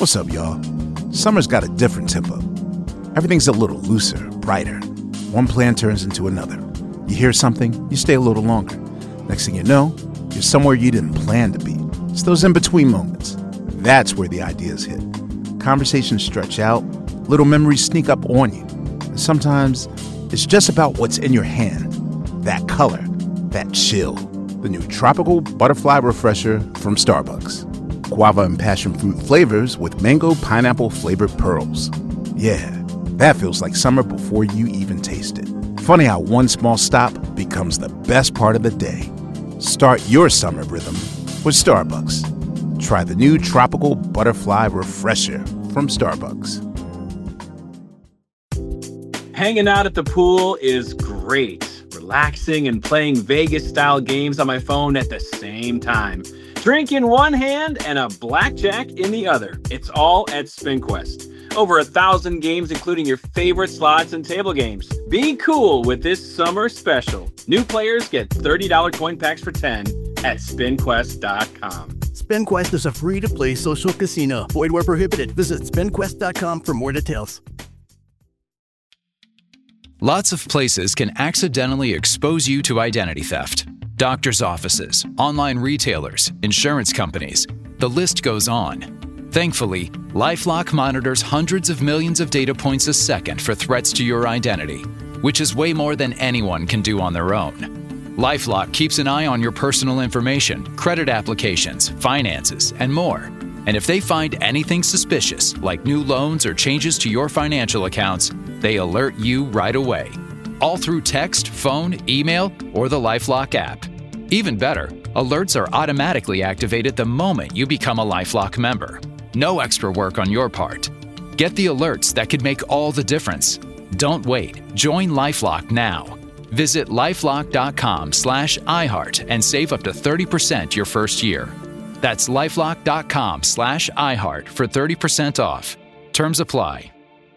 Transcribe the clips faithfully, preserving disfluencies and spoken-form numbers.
What's up, y'all? Summer's got a different tempo. Everything's a little looser, brighter. One plan turns into another. You hear something, you stay a little longer. Next thing you know, you're somewhere you didn't plan to be. It's those in-between moments. That's where the ideas hit. Conversations stretch out, little memories sneak up on you. And sometimes it's just about what's in your hand. That color, that chill. The new Tropical Butterfly Refresher from Starbucks. Guava and passion fruit flavors with mango pineapple flavored pearls. Yeah, that feels like summer before you even taste it. Funny how one small stop becomes the best part of the day. Start your summer rhythm with Starbucks. Try the new Tropical Butterfly Refresher from Starbucks. Hanging out at the pool is great. Relaxing and playing Vegas-style games on my phone at the same time. Drink in one hand and a blackjack in the other. It's all at SpinQuest. Over a thousand games, including your favorite slots and table games. Be cool with this summer special. New players get thirty dollars coin packs for ten at spin quest dot com. SpinQuest is a free-to-play social casino. Void where prohibited. Visit spin quest dot com for more details. Lots of places can accidentally expose you to identity theft. Doctors' offices, online retailers, insurance companies. The list goes on. Thankfully, LifeLock monitors hundreds of millions of data points a second for threats to your identity, which is way more than anyone can do on their own. LifeLock keeps an eye on your personal information, credit applications, finances, and more. And if they find anything suspicious, like new loans or changes to your financial accounts, they alert you right away. All through text, phone, email, or the LifeLock app. Even better, alerts are automatically activated the moment you become a LifeLock member. No extra work on your part. Get the alerts that could make all the difference. Don't wait. Join LifeLock now. Visit lifelock.com slash iHeart and save up to thirty percent your first year. That's lifelock.com slash iHeart for thirty percent off. Terms apply.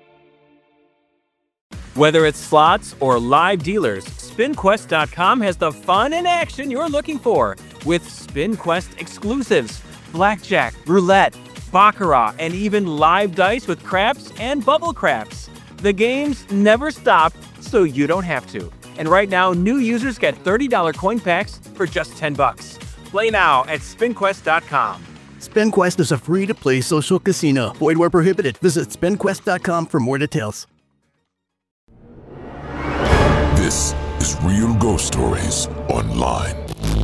Whether it's slots or live dealers, spin quest dot com has the fun and action you're looking for with SpinQuest exclusives, blackjack, roulette, baccarat, and even live dice with craps and bubble craps. The games never stop, so you don't have to. And right now, new users get thirty dollars coin packs for just ten bucks. Play now at spin quest dot com. SpinQuest is a free-to-play social casino. Void where prohibited. Visit spin quest dot com for more details. This is Real Ghost Stories Online.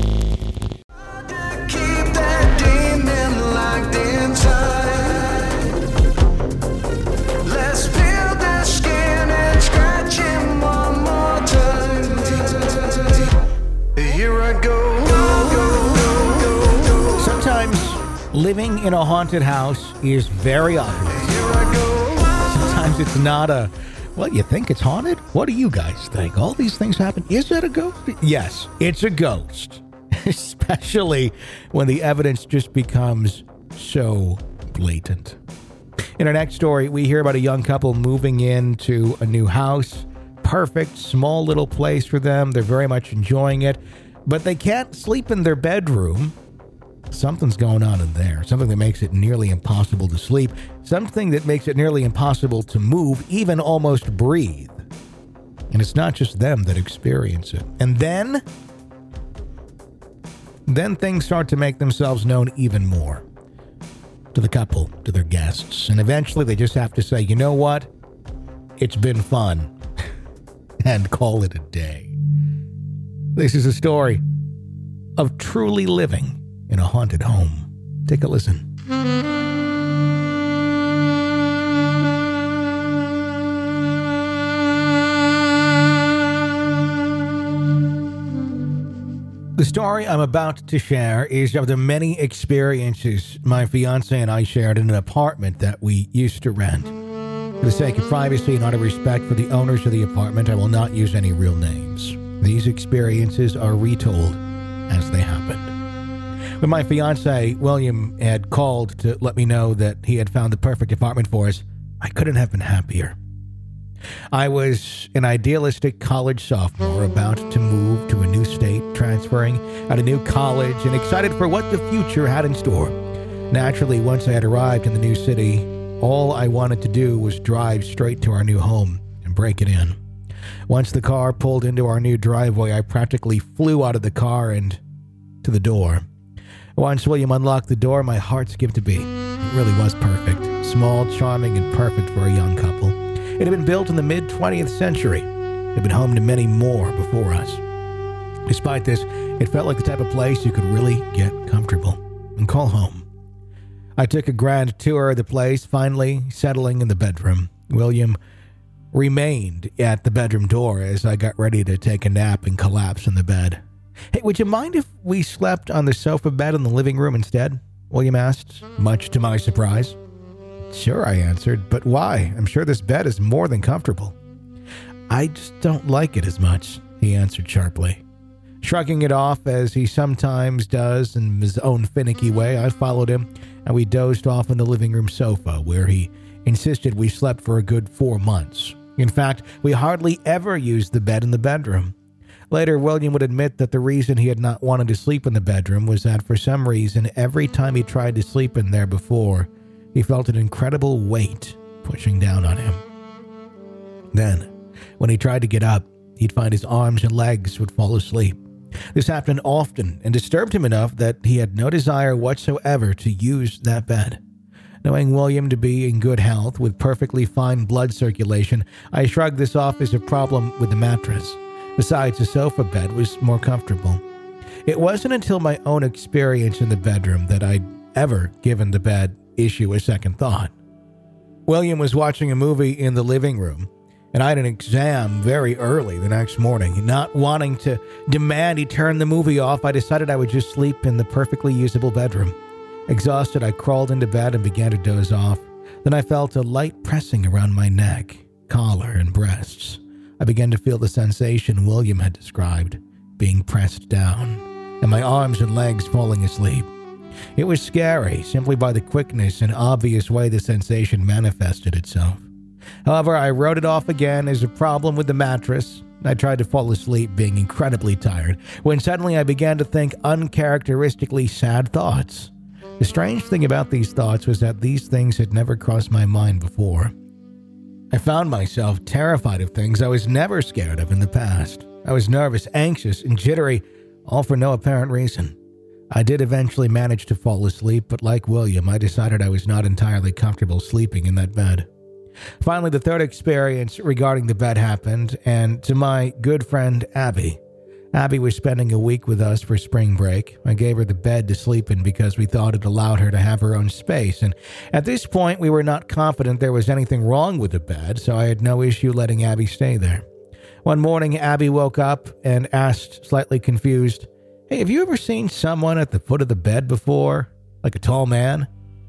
Keep that demon locked inside. Let's peel that skin and scratch him one more time. Here I go. Sometimes living in a haunted house is very obvious. Sometimes it's not a, well, you think it's haunted? What do you guys think? All these things happen. Is it a ghost? Yes, it's a ghost. Especially when the evidence just becomes so blatant. In our next story, we hear about a young couple moving into a new house. Perfect, small little place for them. They're very much enjoying it. But they can't sleep in their bedroom. Something's going on in there. Something that makes it nearly impossible to sleep. Something that makes it nearly impossible to move, even almost breathe. And it's not just them that experience it. And then, then things start to make themselves known even more. To the couple, to their guests. And eventually they just have to say, you know what? It's been fun. And call it a day. This is a story of truly living in a haunted home. Take a listen. The story I'm about to share is of the many experiences my fiance and I shared in an apartment that we used to rent. For the sake of privacy and out of respect for the owners of the apartment, I will not use any real names. These experiences are retold as they happened. When my fiance, William, had called to let me know that he had found the perfect apartment for us, I couldn't have been happier. I was an idealistic college sophomore about to move to a new state, transferring at a new college, and excited for what the future had in store. Naturally, once I had arrived in the new city, all I wanted to do was drive straight to our new home and break it in. Once the car pulled into our new driveway, I practically flew out of the car and to the door. Once William unlocked the door, my heart skipped a beat. It really was perfect. Small, charming, and perfect for a young couple. It had been built in the mid-twentieth century. It had been home to many more before us. Despite this, it felt like the type of place you could really get comfortable and call home. I took a grand tour of the place, finally settling in the bedroom. William remained at the bedroom door as I got ready to take a nap and collapse in the bed. "Hey, would you mind if we slept on the sofa bed in the living room instead?" William asked, much to my surprise. "Sure," I answered, "but why? I'm sure this bed is more than comfortable." "I just don't like it as much," he answered sharply. Shrugging it off, as he sometimes does in his own finicky way, I followed him, and we dozed off on the living room sofa, where he insisted we slept for a good four months. In fact, we hardly ever used the bed in the bedroom. Later, William would admit that the reason he had not wanted to sleep in the bedroom was that for some reason, every time he tried to sleep in there before, he felt an incredible weight pushing down on him. Then, when he tried to get up, he'd find his arms and legs would fall asleep. This happened often and disturbed him enough that he had no desire whatsoever to use that bed. Knowing William to be in good health with perfectly fine blood circulation, I shrugged this off as a problem with the mattress. Besides, the sofa bed was more comfortable. It wasn't until my own experience in the bedroom that I'd ever given the bed issue a second thought. William was watching a movie in the living room, and I had an exam very early the next morning. Not wanting to demand he turn the movie off, I decided I would just sleep in the perfectly usable bedroom. Exhausted, I crawled into bed and began to doze off. Then I felt a light pressing around my neck, collar, and breasts. I began to feel the sensation William had described, being pressed down, and my arms and legs falling asleep. It was scary, simply by the quickness and obvious way the sensation manifested itself. However, I wrote it off again as a problem with the mattress. I tried to fall asleep, being incredibly tired, when suddenly I began to think uncharacteristically sad thoughts. The strange thing about these thoughts was that these things had never crossed my mind before. I found myself terrified of things I was never scared of in the past. I was nervous, anxious, and jittery, all for no apparent reason. I did eventually manage to fall asleep, but like William, I decided I was not entirely comfortable sleeping in that bed. Finally, the third experience regarding the bed happened, and to my good friend Abby. Abby was spending a week with us for spring break. I gave her the bed to sleep in because we thought it allowed her to have her own space, and at this point, we were not confident there was anything wrong with the bed, so I had no issue letting Abby stay there. One morning, Abby woke up and asked, slightly confused, "Hey, have you ever seen someone at the foot of the bed before? Like a tall man?"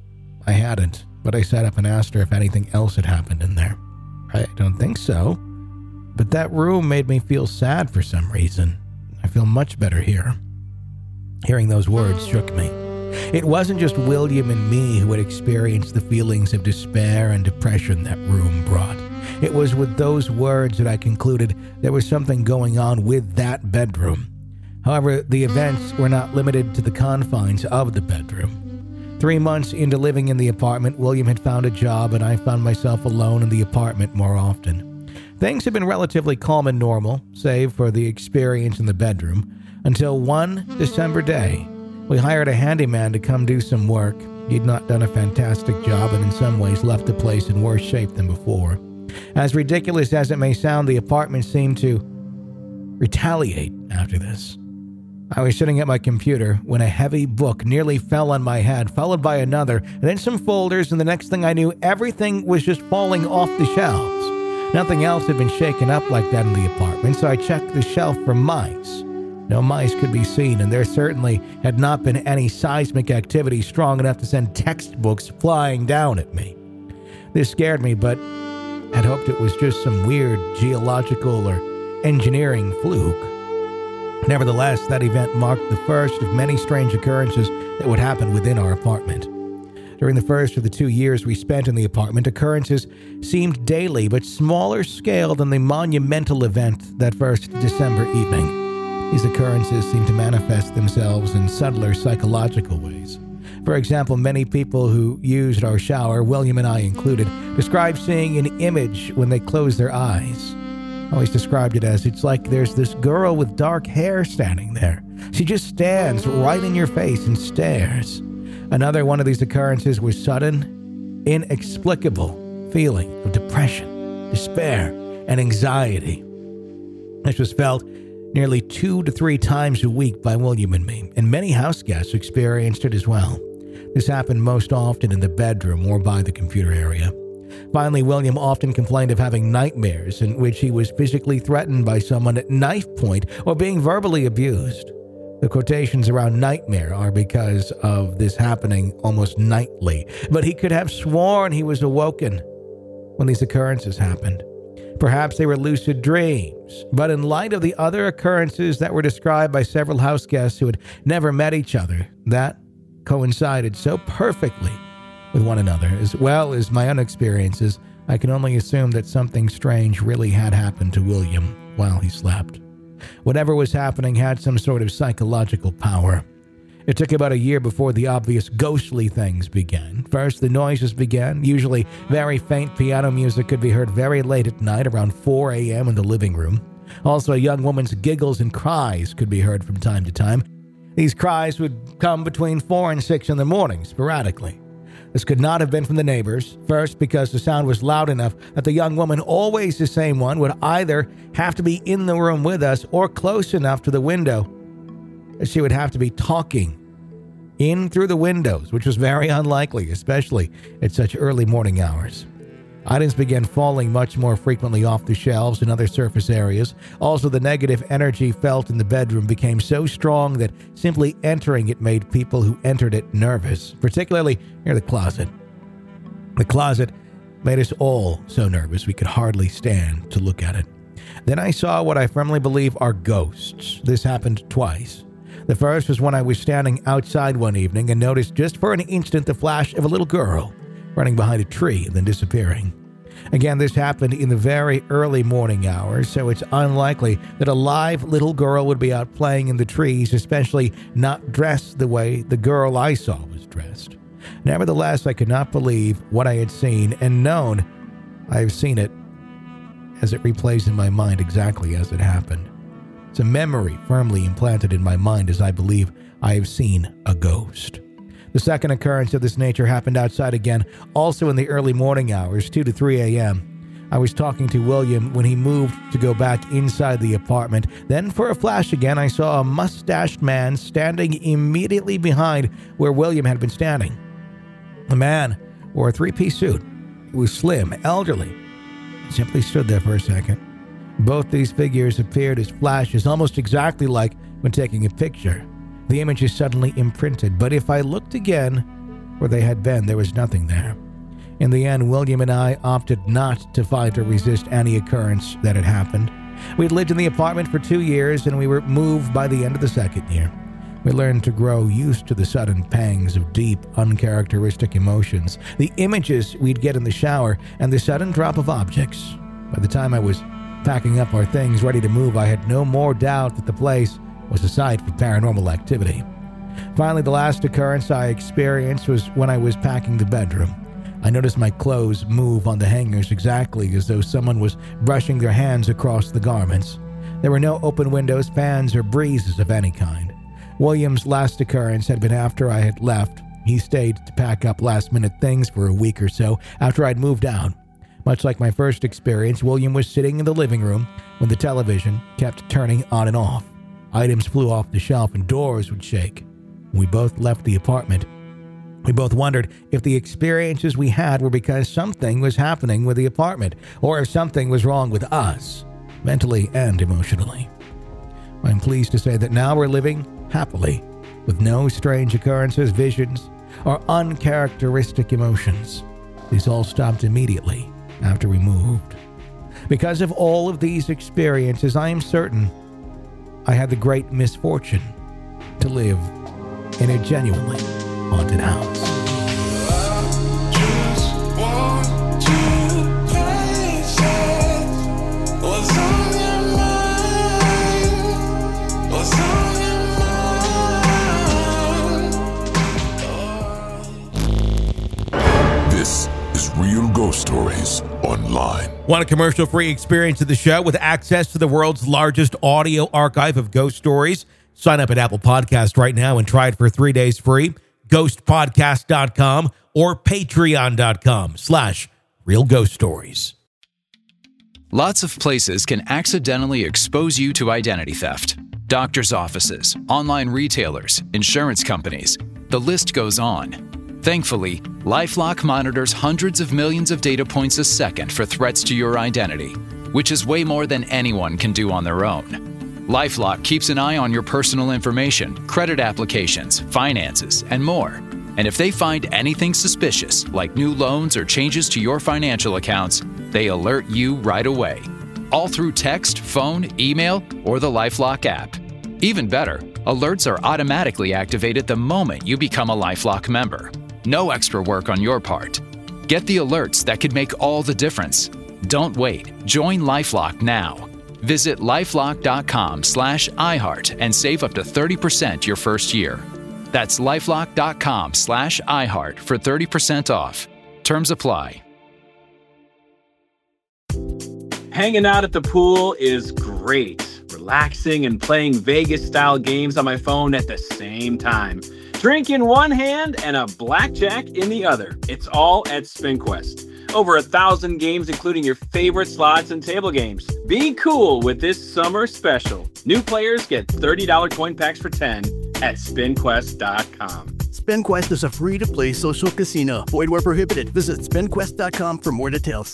I hadn't, but I sat up and asked her if anything else had happened in there. "I don't think so. But that room made me feel sad for some reason. I feel much better here." Hearing those words shook me. It wasn't just William and me who had experienced the feelings of despair and depression that room brought. It was with those words that I concluded there was something going on with that bedroom. However, the events were not limited to the confines of the bedroom. Three months into living in the apartment, William had found a job, and I found myself alone in the apartment more often. Things had been relatively calm and normal, save for the experience in the bedroom, until one December day, we hired a handyman to come do some work. He'd not done a fantastic job and in some ways left the place in worse shape than before. As ridiculous as it may sound, the apartment seemed to retaliate after this. I was sitting at my computer when a heavy book nearly fell on my head, followed by another, and then some folders, and the next thing I knew, everything was just falling off the shelves. Nothing else had been shaken up like that in the apartment, so I checked the shelf for mice. No mice could be seen, and there certainly had not been any seismic activity strong enough to send textbooks flying down at me. This scared me, but had hoped it was just some weird geological or engineering fluke. Nevertheless, that event marked the first of many strange occurrences that would happen within our apartment. During the first of the two years we spent in the apartment, occurrences seemed daily but smaller scale than the monumental event that first December evening. These occurrences seemed to manifest themselves in subtler psychological ways. For example, many people who used our shower, William and I included, described seeing an image when they closed their eyes. I always described it as, it's like there's this girl with dark hair standing there. She just stands right in your face and stares. Another one of these occurrences was sudden, inexplicable feeling of depression, despair, and anxiety. This was felt nearly two to three times a week by William and me, and many house guests experienced it as well. This happened most often in the bedroom or by the computer area. Finally, William often complained of having nightmares in which he was physically threatened by someone at knife point or being verbally abused. The quotations around nightmare are because of this happening almost nightly, but he could have sworn he was awoken when these occurrences happened. Perhaps they were lucid dreams, but in light of the other occurrences that were described by several house guests who had never met each other, that coincided so perfectly with one another, as well as my own experiences, I can only assume that something strange really had happened to William while he slept. Whatever was happening had some sort of psychological power. It took about a year before the obvious ghostly things began. First, the noises began. Usually, very faint piano music could be heard very late at night, around four a.m. in the living room. Also, a young woman's giggles and cries could be heard from time to time. These cries would come between four and six in the morning, sporadically. This could not have been from the neighbors. First, because the sound was loud enough that the young woman, always the same one, would either have to be in the room with us or close enough to the window that she would have to be talking in through the windows, which was very unlikely, especially at such early morning hours. Items began falling much more frequently off the shelves and other surface areas. Also, the negative energy felt in the bedroom became so strong that simply entering it made people who entered it nervous, particularly near the closet. The closet made us all so nervous we could hardly stand to look at it. Then I saw what I firmly believe are ghosts. This happened twice. The first was when I was standing outside one evening and noticed just for an instant the flash of a little girl running behind a tree and then disappearing. Again, this happened in the very early morning hours, so it's unlikely that a live little girl would be out playing in the trees, especially not dressed the way the girl I saw was dressed. Nevertheless, I could not believe what I had seen and known I have seen it as it replays in my mind exactly as it happened. It's a memory firmly implanted in my mind as I believe I have seen a ghost. The second occurrence of this nature happened outside again, also in the early morning hours, two to three a.m. I was talking to William when he moved to go back inside the apartment. Then, for a flash again, I saw a mustached man standing immediately behind where William had been standing. The man wore a three-piece suit. He was slim, elderly, and simply stood there for a second. Both these figures appeared as flashes, almost exactly like when taking a picture. The image is suddenly imprinted, but if I looked again where they had been, there was nothing there. In the end, William and I opted not to fight or resist any occurrence that had happened. We'd lived in the apartment for two years, and we were moved by the end of the second year. We learned to grow used to the sudden pangs of deep, uncharacteristic emotions, the images we'd get in the shower, and the sudden drop of objects. By the time I was packing up our things, ready to move, I had no more doubt that the place was a site for paranormal activity. Finally, the last occurrence I experienced was when I was packing the bedroom. I noticed my clothes move on the hangers exactly as though someone was brushing their hands across the garments. There were no open windows, fans, or breezes of any kind. William's last occurrence had been after I had left. He stayed to pack up last-minute things for a week or so after I'd moved out. Much like my first experience, William was sitting in the living room when the television kept turning on and off. Items flew off the shelf and doors would shake. We both left the apartment. We both wondered if the experiences we had were because something was happening with the apartment, or if something was wrong with us, mentally and emotionally. I'm pleased to say that now we're living happily, with no strange occurrences, visions, or uncharacteristic emotions. These all stopped immediately after we moved. Because of all of these experiences, I am certain I had the great misfortune to live in a genuinely haunted house. real ghost stories online. Want a commercial-free experience of the show with access to the world's largest audio archive of ghost stories? Sign up at Apple Podcast right now and try it for three days free. ghost podcast dot com or patreon dot com slash real ghost stories. Lots of places can accidentally expose you to identity theft. Doctors' offices, online retailers, insurance companies. The list goes on. Thankfully, LifeLock monitors hundreds of millions of data points a second for threats to your identity, which is way more than anyone can do on their own. LifeLock keeps an eye on your personal information, credit applications, finances, and more. And if they find anything suspicious, like new loans or changes to your financial accounts, they alert you right away. All through text, phone, email, or the LifeLock app. Even better, alerts are automatically activated the moment you become a LifeLock member. No extra work on your part. Get the alerts that could make all the difference. Don't wait. Join LifeLock now. Visit lifelock dot com slash iHeart and save up to thirty percent your first year. That's lifelock dot com slash iHeart for thirty percent off. Terms apply. Hanging out at the pool is great. Relaxing and playing Vegas-style games on my phone at the same time. Drink in one hand and a blackjack in the other. It's all at SpinQuest. Over a thousand games, including your favorite slots and table games. Be cool with this summer special. New players get thirty dollars coin packs for ten at spin quest dot com. SpinQuest is a free-to-play social casino. Void where prohibited. Visit spin quest dot com for more details.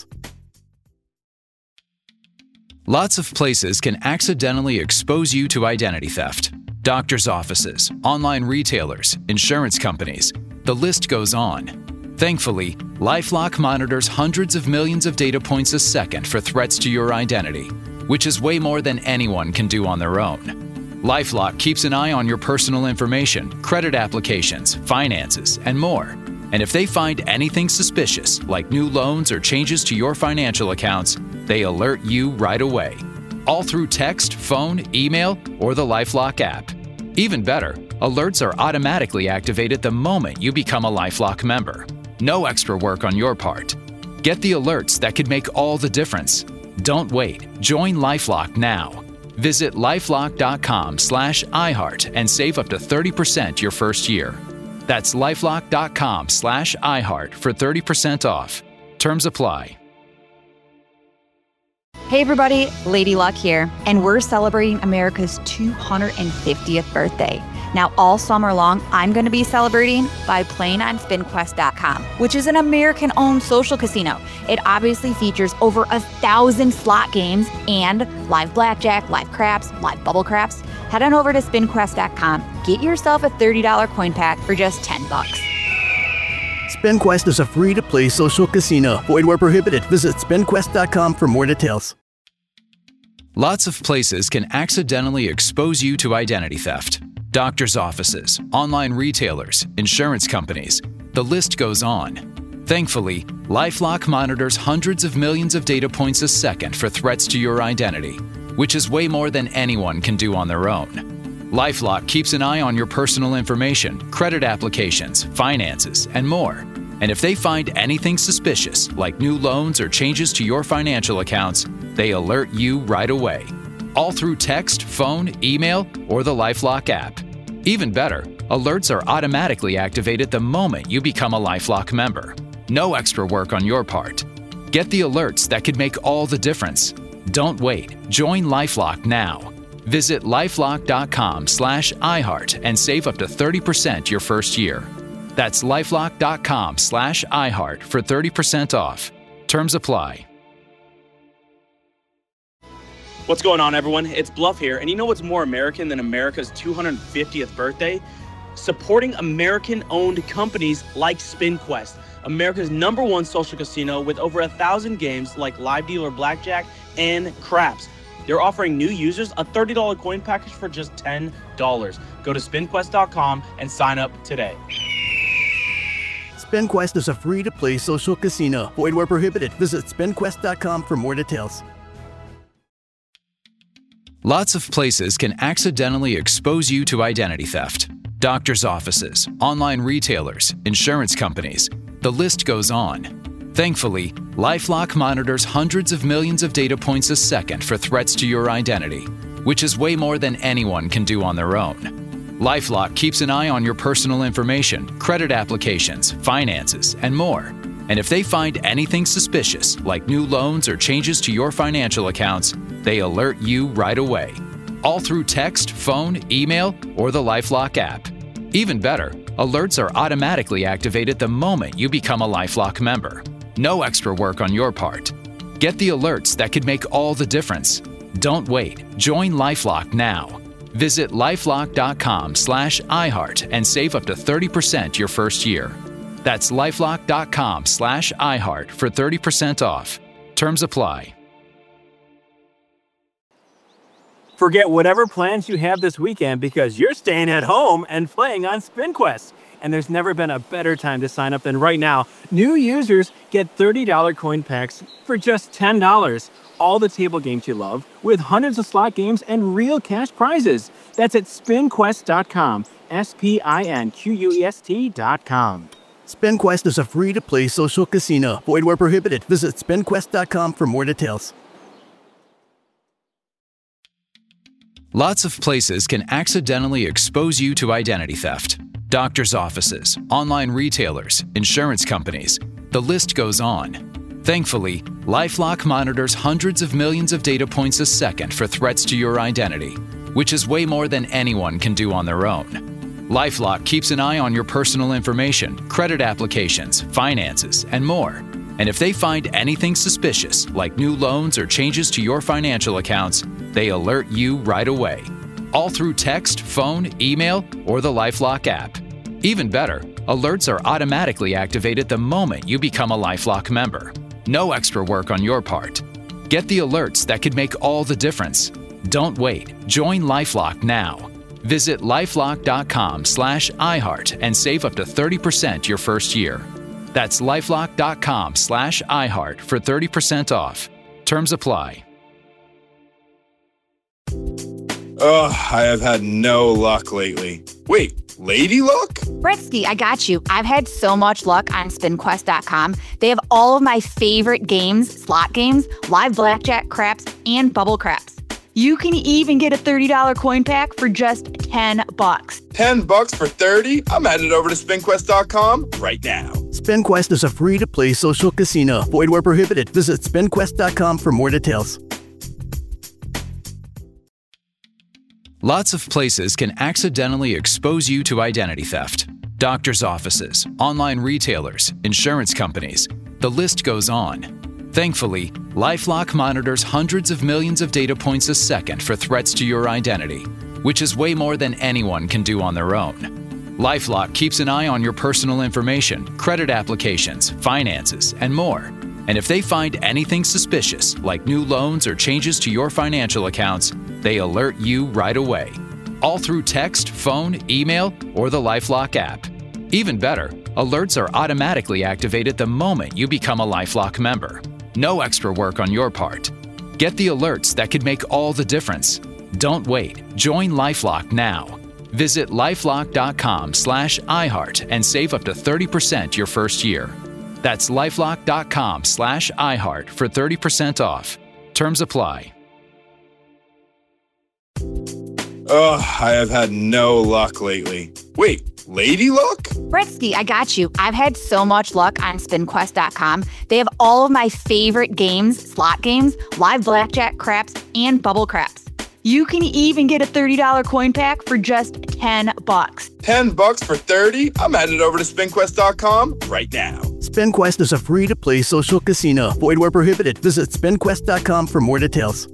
Lots of places can accidentally expose you to identity theft. Doctors' offices, online retailers, insurance companies. The list goes on. Thankfully, LifeLock monitors hundreds of millions of data points a second for threats to your identity, which is way more than anyone can do on their own. LifeLock keeps an eye on your personal information, credit applications, finances, and more. And if they find anything suspicious, like new loans or changes to your financial accounts, they alert you right away. All through text, phone, email, or the LifeLock app. Even better, alerts are automatically activated the moment you become a LifeLock member. No extra work on your part. Get the alerts that could make all the difference. Don't wait. Join LifeLock now. Visit lifelock dot com slash iHeart and save up to thirty percent your first year. That's lifelock dot com slash iHeart for thirty percent off. Terms apply. Hey everybody, Lady Luck here, and we're celebrating America's two hundred fiftieth birthday. Now all summer long, I'm going to be celebrating by playing on spin quest dot com, which is an American-owned social casino. It obviously features over a thousand slot games and live blackjack, live craps, live bubble craps. Head on over to spin quest dot com, get yourself a thirty dollars coin pack for just ten bucks. SpinQuest is a free-to-play social casino. Void where prohibited. Visit spin quest dot com for more details. Lots of places can accidentally expose you to identity theft. Doctors' offices, online retailers, insurance companies. The list goes on. Thankfully, LifeLock monitors hundreds of millions of data points a second for threats to your identity, which is way more than anyone can do on their own. LifeLock keeps an eye on your personal information, credit applications, finances, and more. And if they find anything suspicious, like new loans or changes to your financial accounts, they alert you right away. All through text, phone, email, or the LifeLock app. Even better, alerts are automatically activated the moment you become a LifeLock member. No extra work on your part. Get the alerts that could make all the difference. Don't wait. Join LifeLock now. Visit lifelock dot com slash iHeart and save up to thirty percent your first year. That's lifelock dot com slash iHeart for thirty percent off. Terms apply. What's going on, everyone? It's Bluff here, and you know what's more American than America's two hundred fiftieth birthday? Supporting American-owned companies like SpinQuest, America's number one social casino with over a thousand games like live dealer blackjack and craps. They're offering new users a thirty dollars coin package for just ten dollars. Go to spin quest dot com and sign up today. SpinQuest is a free-to-play social casino. Void where prohibited. Visit spin quest dot com for more details. Lots of places can accidentally expose you to identity theft. Doctors' offices, online retailers, insurance companies. The list goes on. Thankfully, LifeLock monitors hundreds of millions of data points a second for threats to your identity, which is way more than anyone can do on their own. LifeLock keeps an eye on your personal information, credit applications, finances, and more. And if they find anything suspicious, like new loans or changes to your financial accounts, they alert you right away. All through text, phone, email, or the LifeLock app. Even better, alerts are automatically activated the moment you become a LifeLock member. No extra work on your part. Get the alerts that could make all the difference. Don't wait. Join LifeLock now. Visit lifelock.com slash iHeart and save up to thirty percent your first year. That's lifelock.com slash iHeart for thirty percent off. Terms apply. Forget whatever plans you have this weekend because you're staying at home and playing on SpinQuest. And there's never been a better time to sign up than right now. New users get thirty dollars coin packs for just ten dollars. All the table games you love with hundreds of slot games and real cash prizes. That's at spin quest dot com. S P I N Q U E S T dot com. SpinQuest is a free-to-play social casino. Void where prohibited. Visit spin quest dot com for more details. Lots of places can accidentally expose you to identity theft. Doctors' offices, online retailers, insurance companies. The list goes on. Thankfully, LifeLock monitors hundreds of millions of data points a second for threats to your identity, which is way more than anyone can do on their own. LifeLock keeps an eye on your personal information, credit applications, finances, and more. And if they find anything suspicious, like new loans or changes to your financial accounts, they alert you right away. All through text, phone, email, or the LifeLock app. Even better, alerts are automatically activated the moment you become a LifeLock member. No extra work on your part. Get the alerts that could make all the difference. Don't wait. Join LifeLock now. Visit lifelock.com slash iHeart and save up to thirty percent your first year. That's lifelock.com slash iHeart for thirty percent off. Terms apply. Ugh, I have had no luck lately. Wait, lady luck? Britsky, I got you. I've had so much luck on spin quest dot com. They have all of my favorite games, slot games, live blackjack, craps, and bubble craps. You can even get a thirty dollars coin pack for just ten bucks. ten bucks for thirty? I'm headed over to spin quest dot com right now. SpinQuest is a free-to-play social casino. Void where prohibited. Visit spin quest dot com for more details. Lots of places can accidentally expose you to identity theft. Doctors' offices, online retailers, insurance companies. The list goes on. Thankfully, LifeLock monitors hundreds of millions of data points a second for threats to your identity, which is way more than anyone can do on their own. LifeLock keeps an eye on your personal information, credit applications, finances, and more. And if they find anything suspicious, like new loans or changes to your financial accounts, they alert you right away. All through text, phone, email, or the LifeLock app. Even better, alerts are automatically activated the moment you become a LifeLock member. No extra work on your part. Get the alerts that could make all the difference. Don't wait. Join LifeLock now. Visit lifelock.com slash iHeart and save up to thirty percent your first year. That's lifelock.com slash iHeart for thirty percent off. Terms apply. Ugh, I have had no luck lately. Wait, lady luck? Britsky, I got you. I've had so much luck on spin quest dot com. They have all of my favorite games, slot games, live blackjack, craps, and bubble craps. You can even get a thirty dollars coin pack for just ten bucks. ten bucks for thirty? I'm headed over to spin quest dot com right now. SpinQuest is a free-to-play social casino. Void where prohibited. Visit spin quest dot com for more details.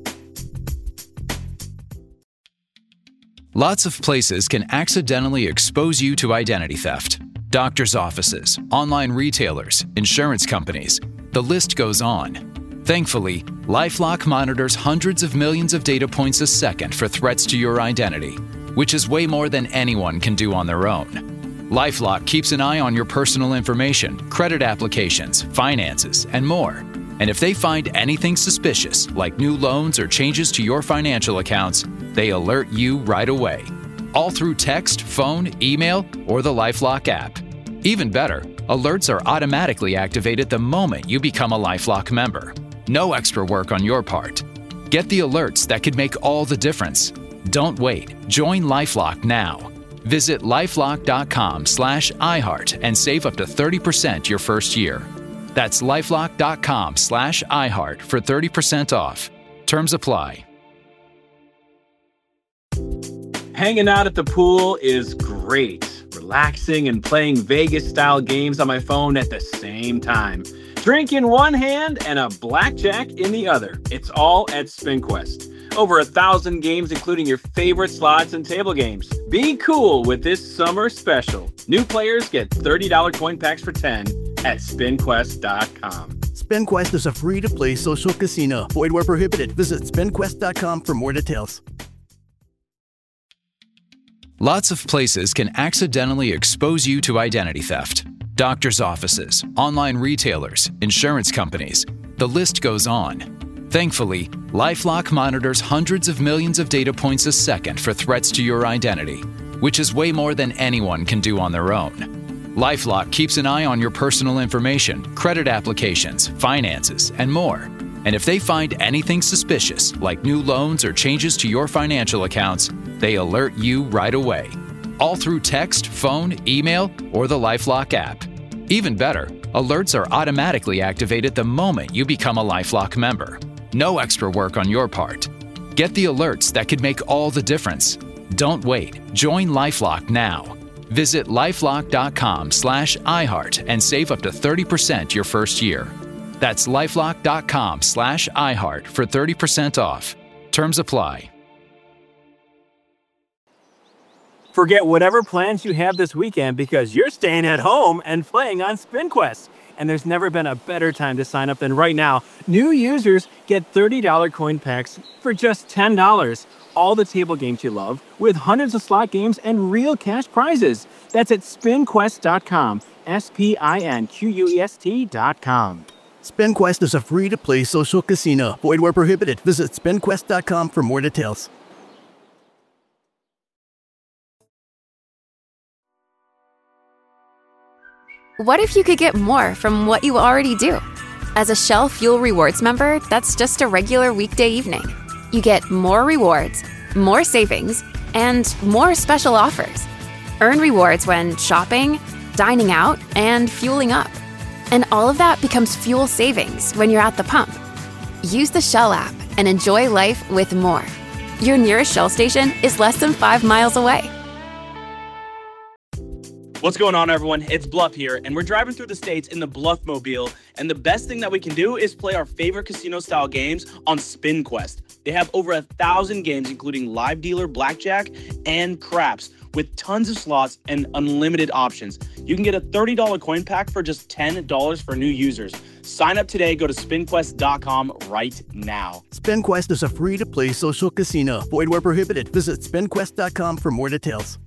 Lots of places can accidentally expose you to identity theft. Doctors' offices, online retailers, insurance companies. The list goes on. Thankfully, LifeLock monitors hundreds of millions of data points a second for threats to your identity, which is way more than anyone can do on their own. LifeLock keeps an eye on your personal information, credit applications, finances, and more. And if they find anything suspicious, like new loans or changes to your financial accounts, they alert you right away. All through text, phone, email, or the LifeLock app. Even better, alerts are automatically activated the moment you become a LifeLock member. No extra work on your part. Get the alerts that could make all the difference. Don't wait. Join LifeLock now. Visit lifelock.com slash iHeart and save up to thirty percent your first year. That's lifelock.com slash iHeart for thirty percent off. Terms apply. Hanging out at the pool is great. Relaxing and playing Vegas-style games on my phone at the same time. Drink in one hand and a blackjack in the other. It's all at SpinQuest. Over a thousand games, including your favorite slots and table games. Be cool with this summer special. New players get thirty dollars coin packs for ten at spin quest dot com. SpinQuest is a free-to-play social casino. Void where prohibited. Visit spin quest dot com for more details. Lots of places can accidentally expose you to identity theft. Doctors' offices, online retailers, insurance companies. The list goes on. Thankfully, LifeLock monitors hundreds of millions of data points a second for threats to your identity, which is way more than anyone can do on their own. LifeLock keeps an eye on your personal information, credit applications, finances, and more. And if they find anything suspicious, like new loans or changes to your financial accounts, they alert you right away. All through text, phone, email, or the LifeLock app. Even better, alerts are automatically activated the moment you become a LifeLock member. No extra work on your part. Get the alerts that could make all the difference. Don't wait. Join LifeLock now. Visit lifelock.com slash iHeart and save up to thirty percent your first year. That's lifelock.com slash iHeart for thirty percent off. Terms apply. Forget whatever plans you have this weekend because you're staying at home and playing on SpinQuest. And there's never been a better time to sign up than right now. New users get thirty dollars coin packs for just ten dollars. All the table games you love with hundreds of slot games and real cash prizes. That's at spin quest dot com. S P I N Q U E S T dot com. SpinQuest is a free-to-play social casino. Void where prohibited. Visit spin quest dot com for more details. What if you could get more from what you already do? As a Shell Fuel Rewards member, that's just a regular weekday evening. You get more rewards, more savings, and more special offers. Earn rewards when shopping, dining out, and fueling up. And all of that becomes fuel savings when you're at the pump. Use the Shell app and enjoy life with more. Your nearest Shell station is less than five miles away. What's going on, everyone? It's Bluff here, and we're driving through the states in the Bluffmobile, and the best thing that we can do is play our favorite casino-style games on SpinQuest. They have over a thousand games, including live dealer, blackjack, and craps, with tons of slots and unlimited options. You can get a thirty dollars coin pack for just ten dollars for new users. Sign up today. Go to spin quest dot com right now. SpinQuest is a free-to-play social casino. Void where prohibited. Visit spin quest dot com for more details.